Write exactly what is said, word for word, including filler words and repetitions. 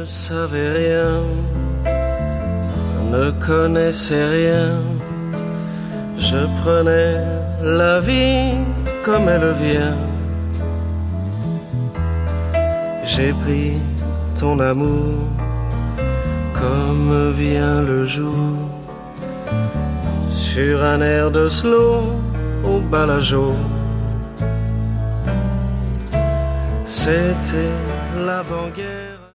ne savais rien, ne connaissais rien. Je prenais la vie comme elle vient. J'ai pris ton amour comme vient le jour, sur un air de slow au Balajo. C'était l'avant-guerre.